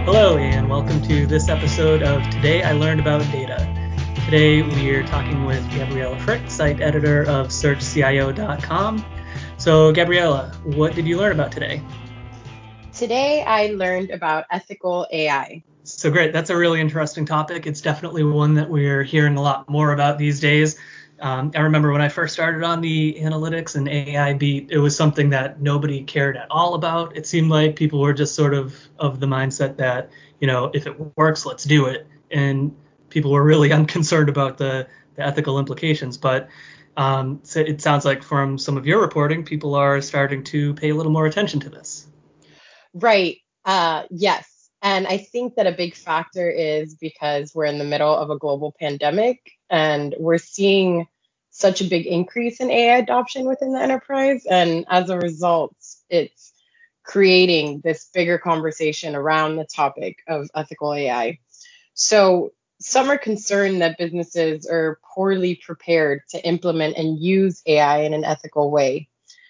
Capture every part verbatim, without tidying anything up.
Hello, and welcome to this episode of Today I Learned About Data. Today we are talking with Gabriela Frick, site editor of search C I O dot com. So, Gabriela, what did you learn about today? Today I learned about ethical A I. So great. That's a really interesting topic. It's definitely one that we're hearing a lot more about these days. Um, I remember when I first started on the analytics and A I beat, it was something that nobody cared at all about. It seemed like people were just sort of of the mindset that, you know, if it works, let's do it. And people were really unconcerned about the, the ethical implications. But um, so it sounds like from some of your reporting, people are starting to pay a little more attention to this. Right. Uh, yes. And I think that a big factor is because we're in the middle of a global pandemic and we're seeing such a big increase in A I adoption within the enterprise. And as a result, it's creating this bigger conversation around the topic of ethical A I. So some are concerned that businesses are poorly prepared to implement and use A I in an ethical way.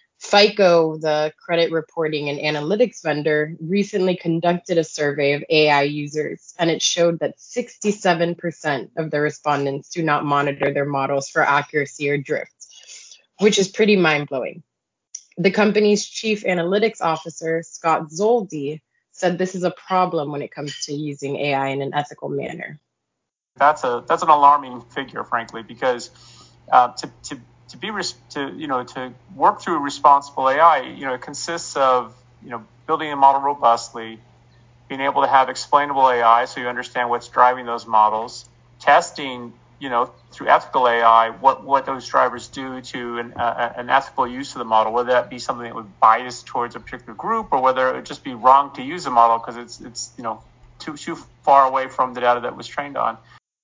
FICO, the credit reporting and analytics vendor, recently conducted a survey of A I users, and it showed that sixty-seven percent of the respondents do not monitor their models for accuracy or drift, which is pretty mind-blowing. The company's chief analytics officer, Scott Zoldi, said this is a problem when it comes to using A I in an ethical manner. That's a that's an alarming figure, frankly, because uh, to to to be res- to you know to work through responsible A I, you know, it consists of you know building a model robustly, being able to have explainable A I so you understand what's driving those models, testing you know through ethical A I what what those drivers do to an uh, an ethical use of the model, whether that be something that would bias towards a particular group or whether it would just be wrong to use a model because it's it's you know too too far away from the data that was trained on.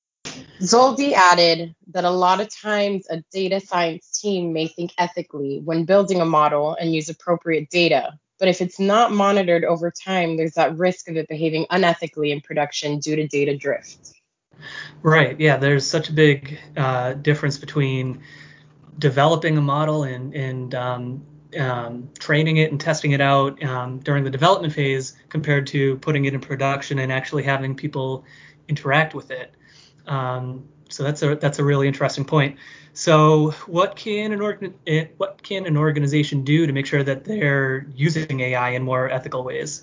Zoldi added that a lot of times a data science team may think ethically when building a model and use appropriate data. But if it's not monitored over time, there's that risk of it behaving unethically in production due to data drift. Right. Yeah, there's such a big uh, difference between developing a model and, and um, um, training it and testing it out um, during the development phase compared to putting it in production and actually having people interact with it. Um, so that's a that's a really interesting point. So what can an organ what can an organization do to make sure that they're using A I in more ethical ways?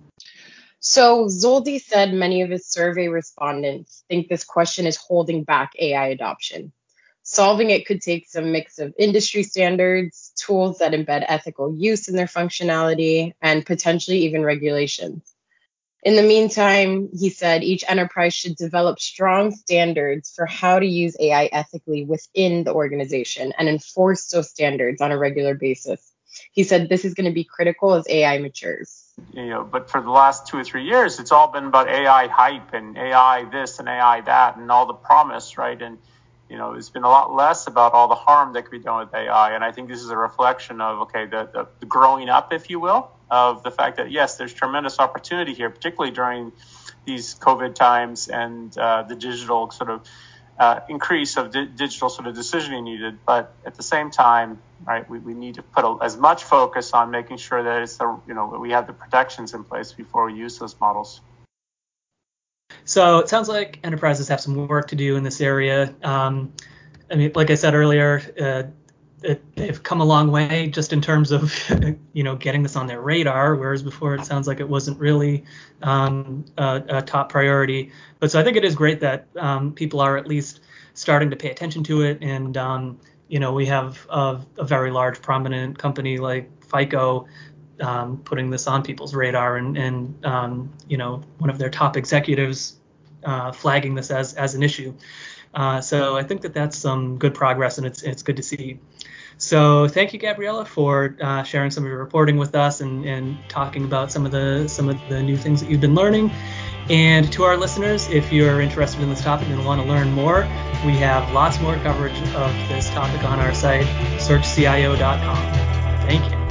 So Zoldi said many of his survey respondents think this question is holding back A I adoption. Solving it could take some mix of industry standards, tools that embed ethical use in their functionality, and potentially even regulations. In the meantime, he said each enterprise should develop strong standards for how to use A I ethically within the organization and enforce those standards on a regular basis. He said this is going to be critical as A I matures. You know, but for the last two or three years, it's all been about A I hype and A I this and A I that and all the promise, right? And you know, it's been a lot less about all the harm that could be done with A I. And I think this is a reflection of, okay, the, the, the growing up, if you will, of the fact that, yes, there's tremendous opportunity here, particularly during these COVID times and uh, the digital sort of uh, increase of di- digital sort of decisioning needed. But at the same time, right, we, we need to put a, as much focus on making sure that it's the, you know, we have the protections in place before we use those models. So it sounds like enterprises have some work to do in this area. Um, I mean, like I said earlier, uh, it, they've come a long way just in terms of, you know, getting this on their radar, whereas before it sounds like it wasn't really um, a, a top priority. But so I think it is great that um, people are at least starting to pay attention to it. And, um, you know, we have a, a very large prominent company like FICO Um, putting this on people's radar and, and um, you know, one of their top executives uh, flagging this as, as an issue. Uh, so I think that that's some good progress and it's it's good to see. So thank you, Gabriela, for uh, sharing some of your reporting with us and, and talking about some of the some of the new things that you've been learning. And to our listeners, if you're interested in this topic and want to learn more, we have lots more coverage of this topic on our site, search C I O dot com. Thank you.